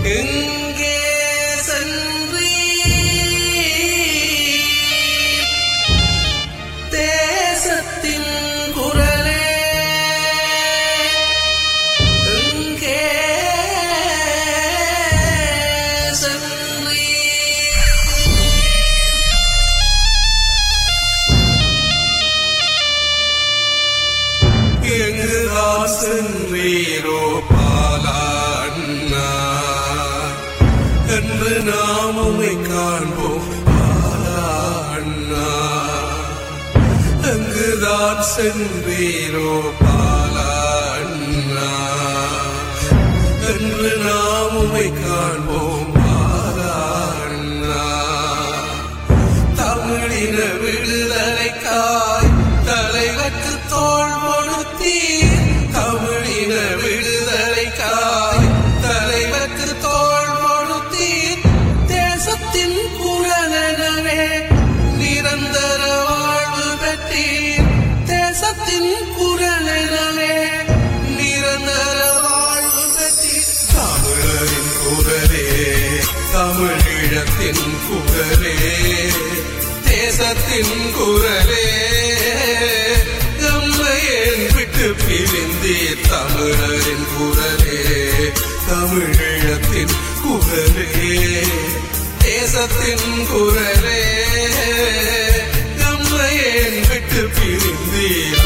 எங்கே சென்றீர் தேசத்தின் குரலே எங்கே எங்குதான் சென்றீரோ பாலா அண்ணா என்று நாம் உம்மை காண்போம் பாலா அண்ணா எங்குதான் சென்றீரோ பாலா அண்ணா என்று நாம் உம்மை காண்போம் பாலா அண்ணா தமிழின விடுதலைக்காய் தலைவர்க்கு தோள் கொடுத்தீர் தமிழின விடுதலைக்காய் தலைவர்க்கு தோள் கொடுத்தீர் தேசத்தின் குரலெனவே நிரந்தர வாழ்வு பெற்றீர் தேசத்தின் குரலெனவே நிரந்தர வாழ்வு பெற்றீர் தமிழரின் குரலே தமிழீழத்தின் குரலே தேசத்தின் குரலே பிரிந்தீர் தமிழரின் குரலே தமிழீழத்தின் குரலே தேசத்தின் குரலே நம்மை ஏன் விட்டு பிரிந்தீர்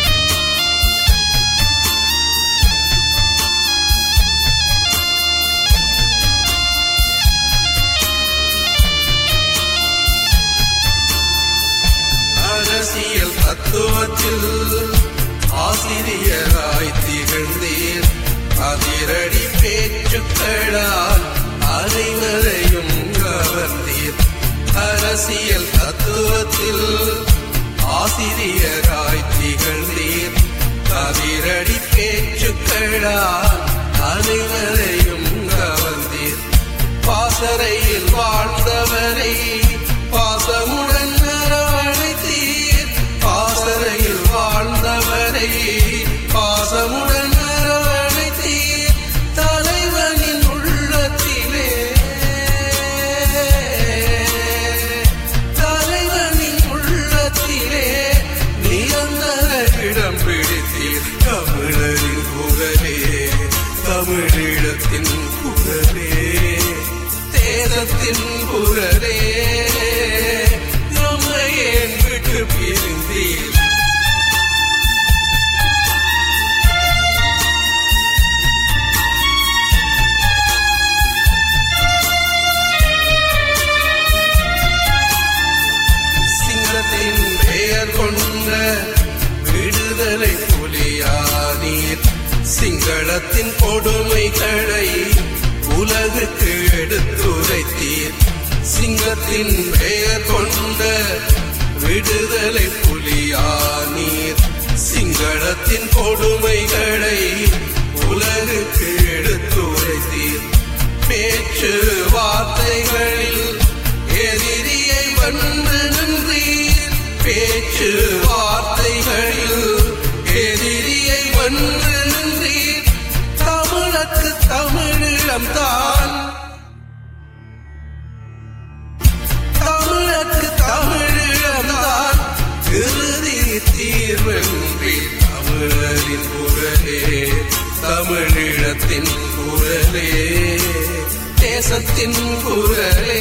அரசியல் தத்துவத்தில் ஆசிரியராய் திகழ்ந்தீர் அதிரடி பேச்சுக்களால் அனைவரையும் கவர்ந்தீர் அரசியல் தத்துவத்தில் ஆசிரியராய் திகழ்ந்தீர் அதிரடி பேச்சுக்களால் அனைவரையும் கவர்ந்தீர் பாசறையில் வாழ்ந்தவரை பாசமுடன் அரவணைத்தீர் பாசறையில் வாழ்ந்தவரை பாசமுடன் அரவணைத்தீர் தலைவனின் உள்ளத்திலே தலைவனின் உள்ளத்திலே நிரந்தர இடம் பிடித்தீர் தமிழரின் குரலே தமிழீழத்தின் குரலே தேசத்தின் குரலே நம்மை ஏன் விட்டு பிரிந்தீர் சிங்கத்தின் பெயர் கொண்ட விடுதலை புலியானீர் சிங்களத்தின் கொடுமைகளை உலகுக்கு எடுத்துரைத்தீர் சிங்கத்தின் பெயர் கொண்ட விடுதலை புலியானீர் சிங்களத்தின் கொடுமைகளை உலகுக்கு எடுத்துரைத்தீர் பேச்சு வார்த்தைகளில் எதிரியை வென்று நின்றீர் பேச்சு வார்த்தைகளில் எதிரியை வென்று நின்றீர் தமிழக்கு தமிழீழம்தான் தமிழக்கு தமிழீழம்தான் இறுதி தீர்வென்றி தமிழரின் குரலே தமிழீழத்தின் குரலே தேசத்தின் குரலே